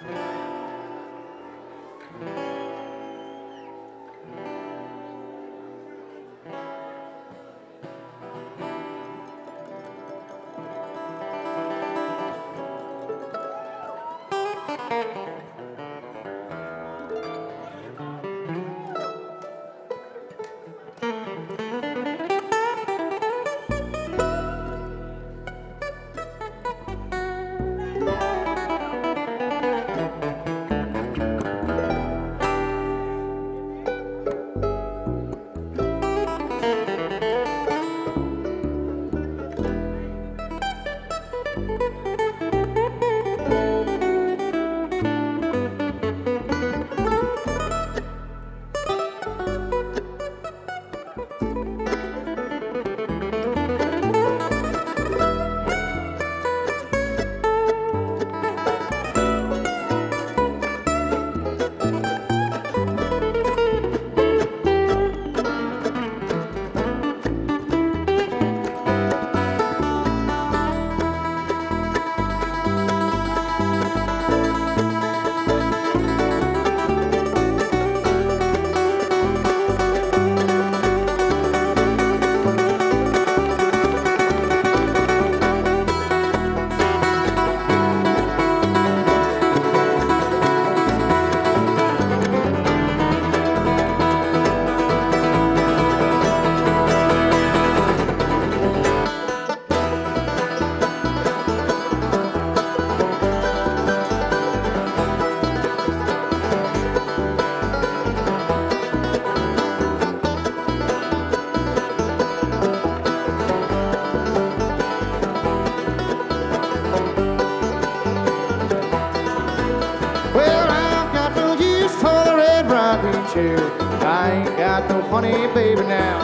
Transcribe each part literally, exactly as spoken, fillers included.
I ain't got no honey, baby, now.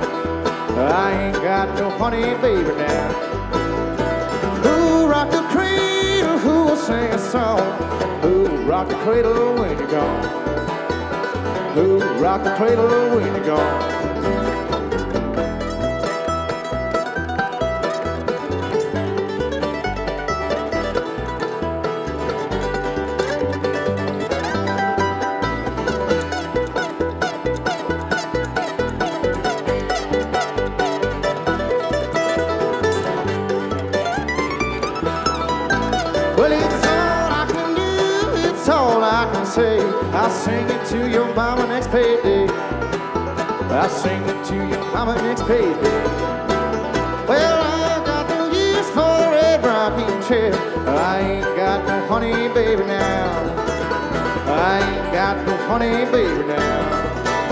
I ain't got no honey, baby, now. Who rock the cradle? Who will sing a song? Who will rock the cradle when you're gone? Who will rock the cradle when you're gone? Well, it's all I can do, it's all I can say. I'll sing it to your mama next payday. I'll sing it to your mama next payday. Well, I got no use for the red rocking chair. I ain't got no honey, baby, now. I ain't got no honey, baby, now.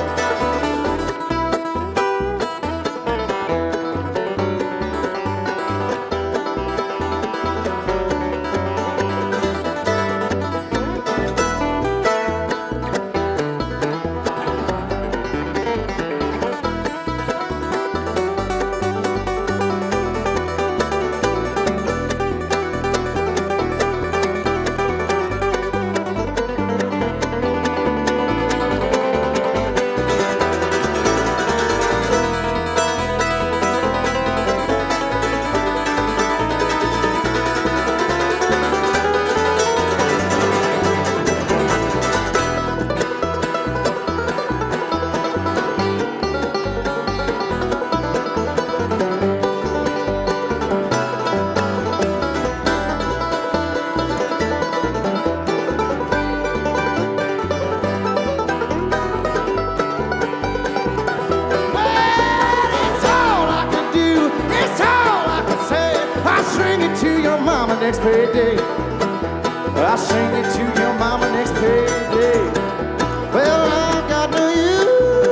To your mama next payday. I'll sing it to your mama next payday. Well, I got no you.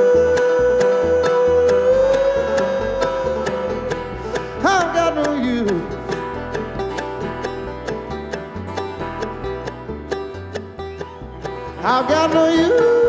I've got no you. I've got no you.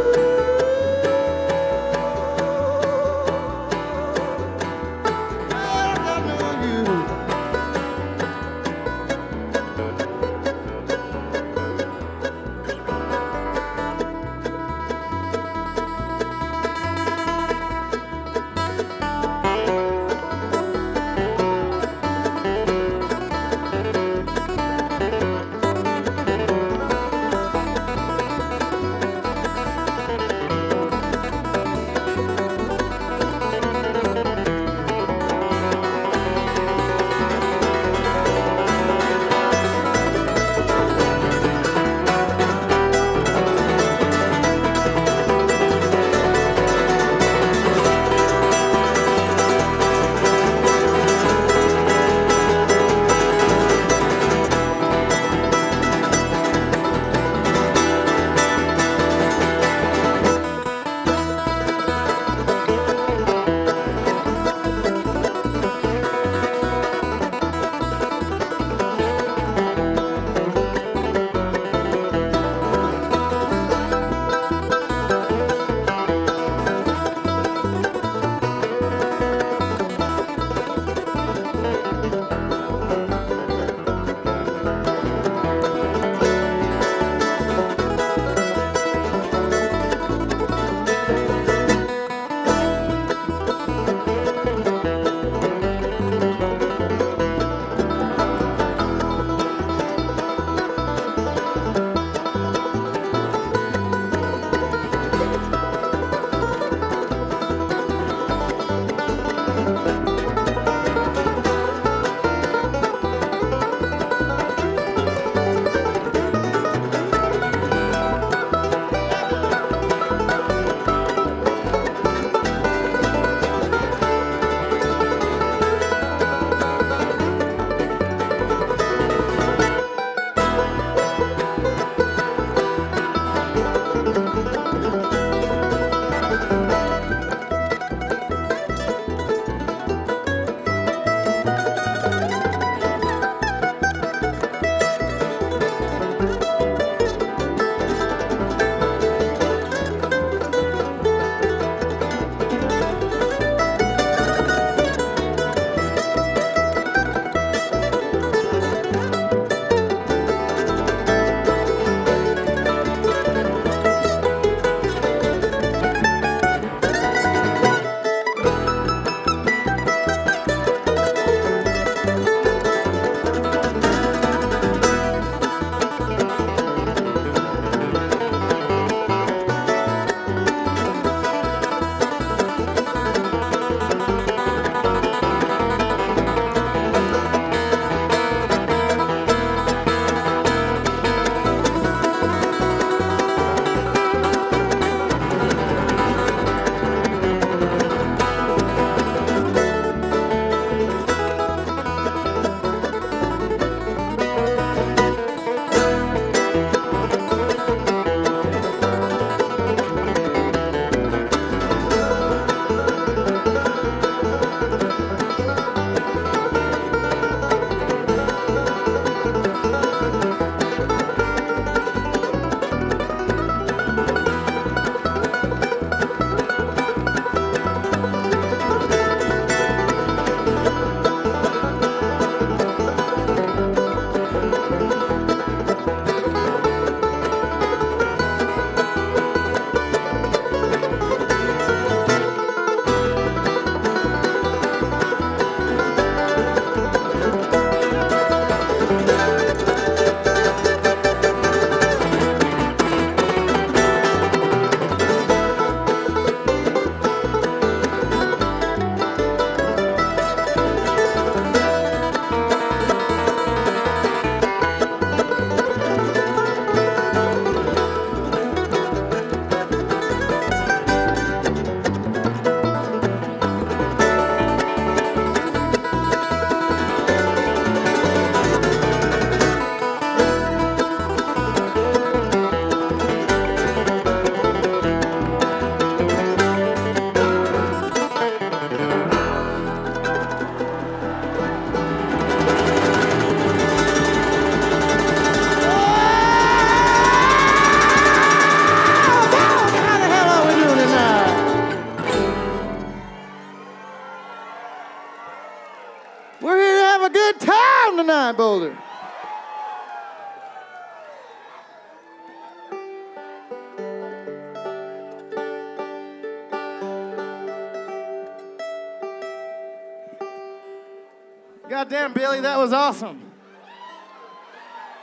Goddamn, Billy, that was awesome.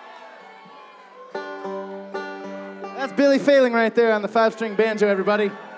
That's Billy Failing right there on the five-string banjo, everybody.